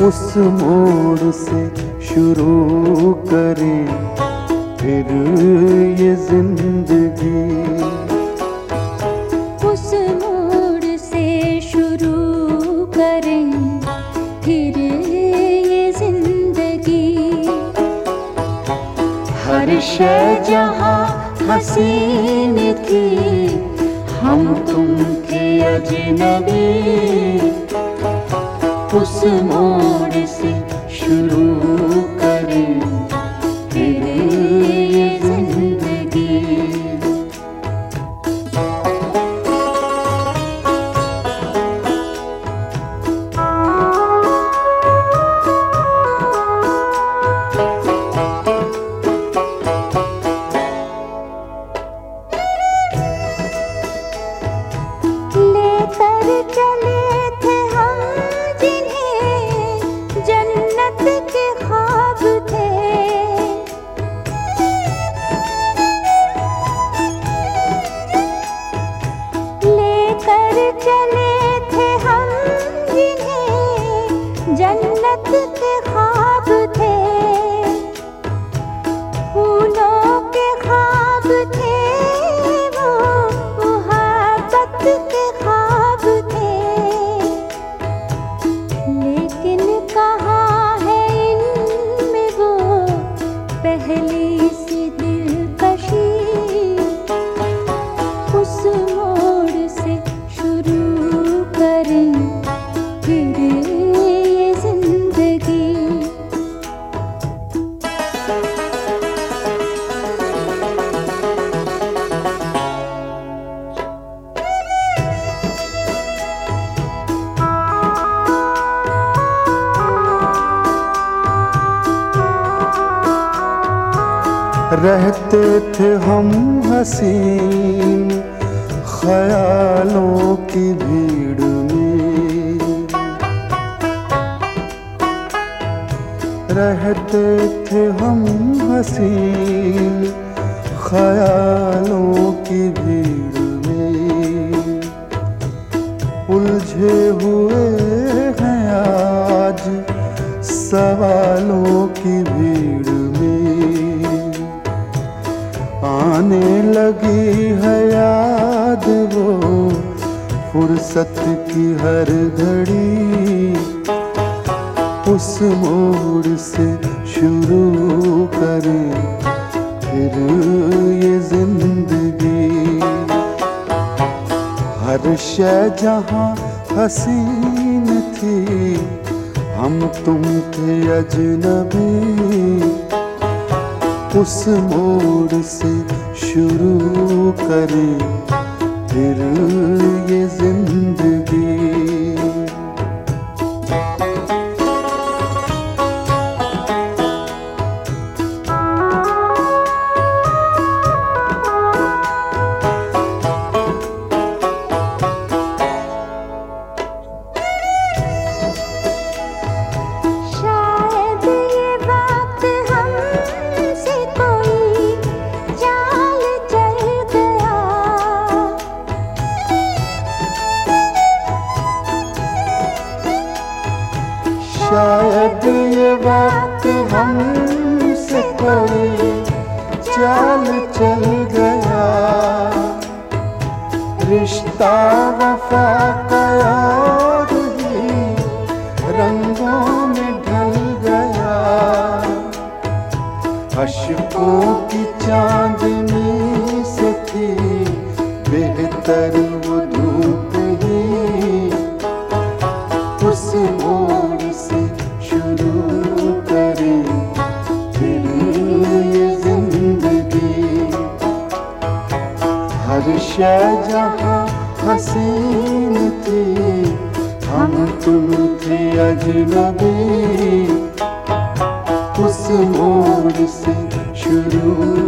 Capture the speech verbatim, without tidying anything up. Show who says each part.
Speaker 1: उस मोड़ से शुरू करें फिर ये जिंदगी।
Speaker 2: उस मोड़ से शुरू करें फिर ये जिंदगी।
Speaker 1: हर शय जहाँ हसीन थी, हम तुम थे अजनबी। उस मोड़ से शुरू करें फिर ये जिंदगी।
Speaker 2: लेकर चले थे हम जिन्हें जन्नत के ख्वाब थे। लेकर चले थे हम जिन्हें जन्नत के ख्वाब थे। फूलों के ख्वाब थे वो, मोहब्बत के ख्वाब थे। लेकिन कहाँ है इनमें वो पहली सी दिलकशी। उस मोड़ से शुरू करें फिर ये जिंदगी।
Speaker 1: रहते थे हम हसीन ख्यालों की भीड़ में। रहते थे हम हसीन ख्यालों की भीड़ में। उलझे हुए हैं आज सवालों की भीड़ में। आने लगी है याद वो फुर्सत की हर घड़ी। उस मोड़ से शुरू करें फिर ये जिंदगी। हर शय जहाँ हसीन थी, हम तुम थे अजनबी। उस मोड़ से शुरू करें फिर ये जिंदगी। शायद ये वक्त हमसे कोई चाल चल गया। रिश्ता वफा का और ही रंगों में ढल गया। अश्कों की चांदनी से थी बेहतर वो धूप ही। उस मोड़ से शुरू करें फिर ये जिंदगी। हर शय जहाँ हसीन थी, हम तुम थे अजनबी। उस मोड़ से शुरू